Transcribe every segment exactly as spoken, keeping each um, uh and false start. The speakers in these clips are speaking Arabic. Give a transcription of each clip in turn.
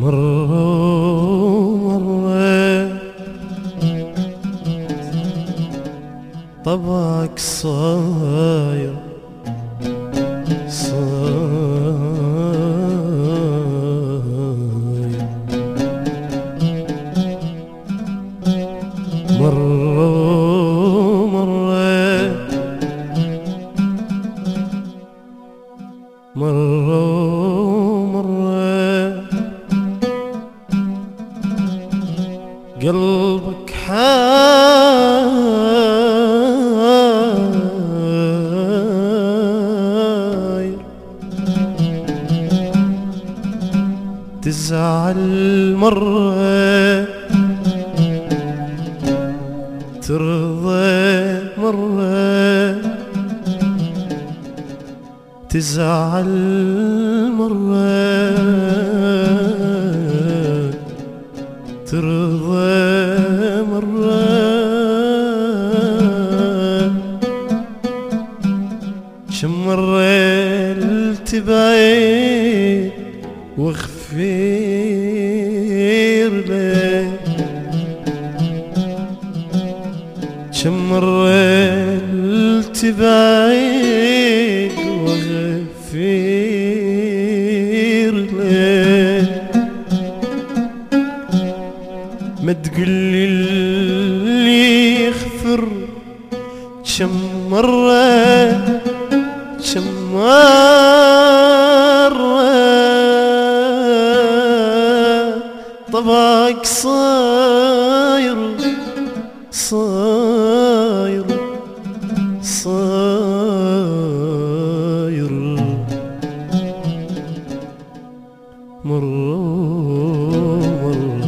مرة مرة طبعك صاير صاير مرة مرة مرة مرة قلبك حاير تزعل مرة ترضى مرة تزعل مرة ترضى مرة شم مرة التبعد واغفر لك كم مرة التبعد واغفر لك ما تقولي اللي يغفر كم مرة كم مرة طبعك صاير صاير صاير مرة مرة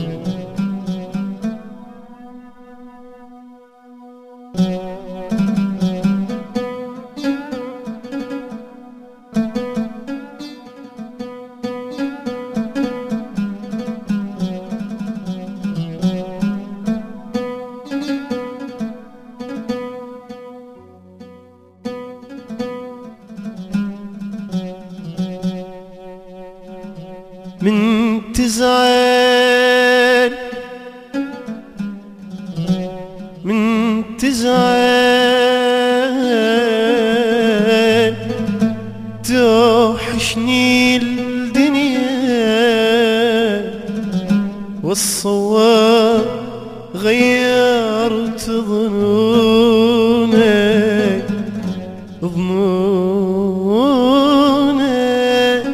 من تزعل من تزعل توحشني الدنيا والصواب غيرت ظنونك ظنونك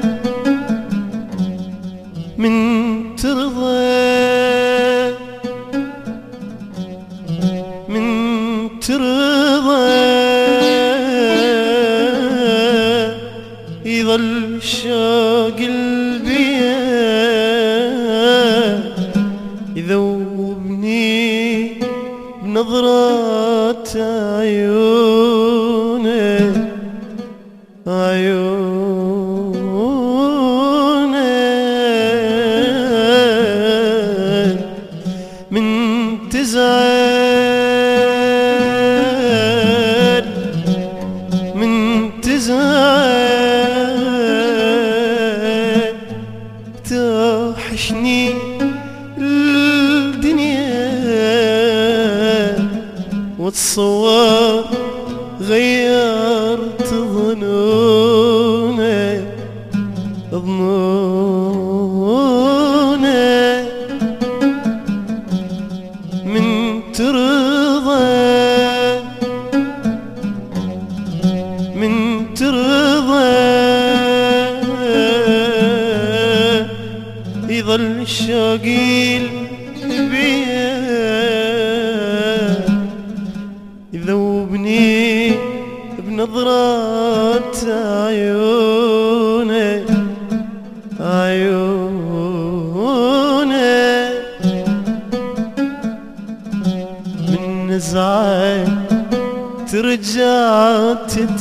من ترضى من ترضى يظل شوق البيا يذوبني بنظرات عيونك عيونك من تزعل من تزعل توحشني الدنيا وتصور غيرت ظنونك ظنونك من ترضى من ترضى يظل شوقي بيا يذوبني بنظرات عيونك عيونك من نزعة ترجع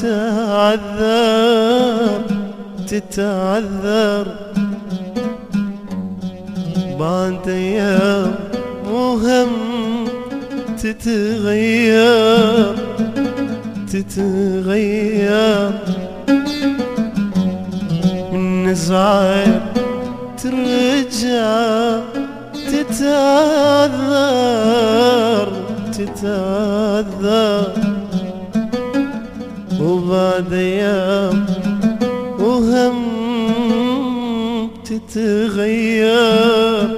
تتعذر تتعذر بعد ايام مهم تتغير تتغير من نزعة ترجع تتعذر تتعذر، وبعد ايام وهم تتغير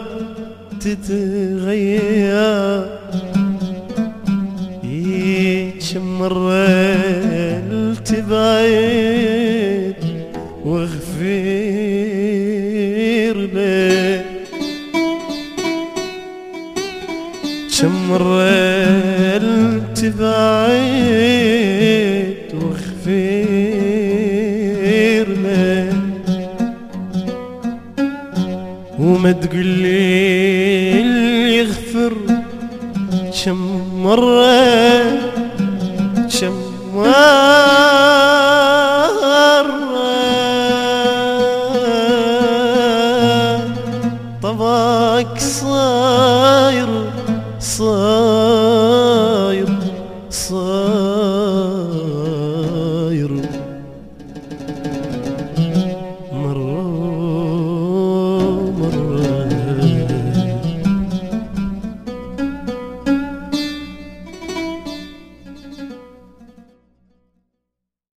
تتغير. كم مرة التبعد واغفر لي، كم مرة التبعد واغفر لي، وما تقولي اللي يغفر كم مرة كم مرة طبعك صاير صاير صاير